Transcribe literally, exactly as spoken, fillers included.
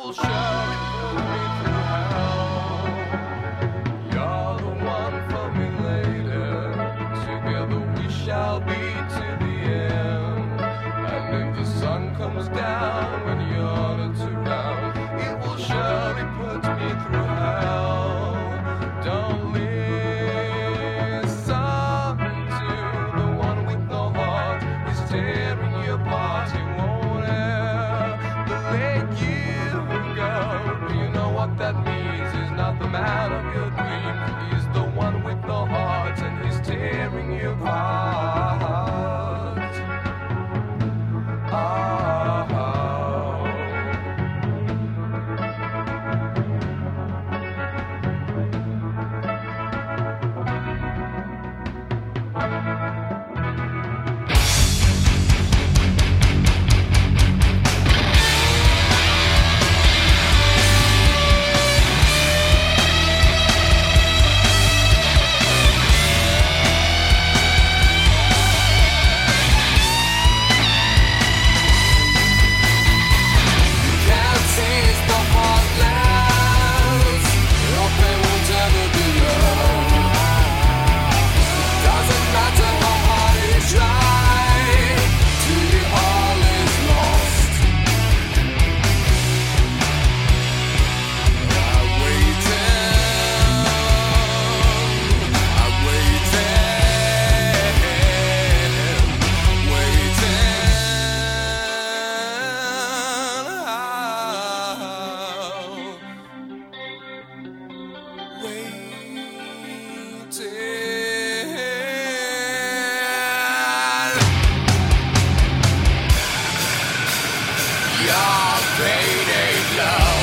will surely put me through hell. You're the one for me later. Together we shall be to the end. And if the sun comes down when you're not around, it will surely put me through hell. Don't listen to the one with no heart. He's tearing you apart. He won't ever let you go. Do you know what that means? He's not the man of your dreams. He's the one with no heart, and he's tearing you apart. Oh. Your faded love.